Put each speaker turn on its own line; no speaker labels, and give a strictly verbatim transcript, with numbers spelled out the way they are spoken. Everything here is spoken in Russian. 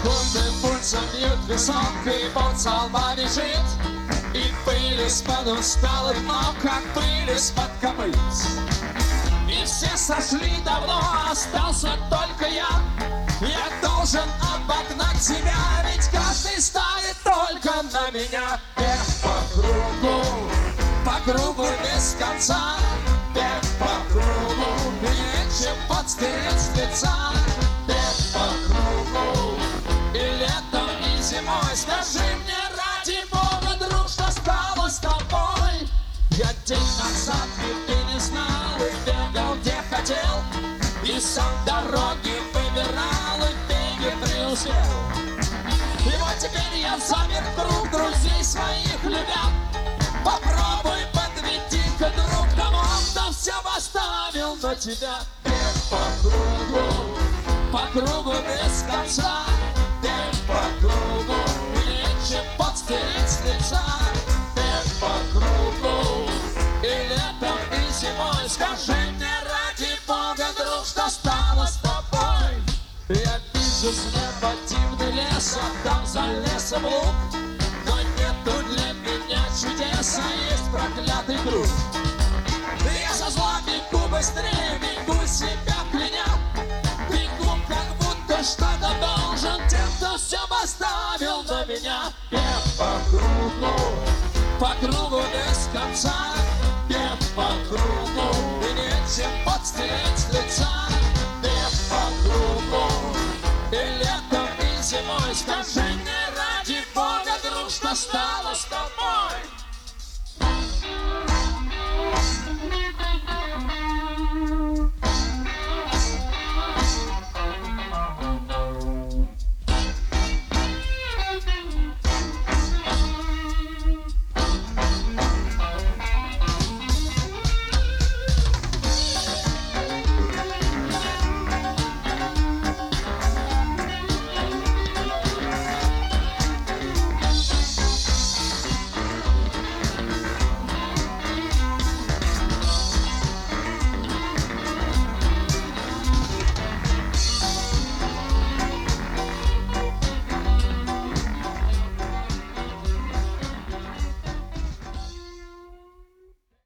Секунды пульсом бьют висок, и пот со лба бежит, и пыль из-под усталых ног, как пыль из-под копыт. И все сошли давно, остался только я. Я должен обогнать себя, ведь каждый ставит только на меня. Бег по кругу, по кругу без конца. Бег по кругу, нечем подстереть с лица. Бег по кругу, и летом, и зимой. Скажи мне, ради Бога, друг, что стало с тобой? Я день назад и ты не знал, и бегал где хотел, и сам дороги выбирал, и в беге преуспел. И вот теперь я замер круг, друзей своих любя. Попробуй подведи-ка, друг, кому-то все поставил на тебя. Бег по кругу, по кругу без конца. Бег по кругу, нечем подстереть с лица. Бег по кругу, и летом, и зимой. Скажи мне, ради Бога, друг, что стало с тобой? Я вижу с неба дивный лес, а там за лесом луг. Но нету для меня чудес, а есть проклятый друг. Я со зла бегу быстрее, бегу себя кляня. Бегу, как будто что-то должен тем, кто все поставил на меня. Бег по кругу, по кругу без конца. Бег по кругу, и нечем подстереть с лица. Бег по кругу, и летом, и зимой. Скажи мне, ради Бога, друг, что стало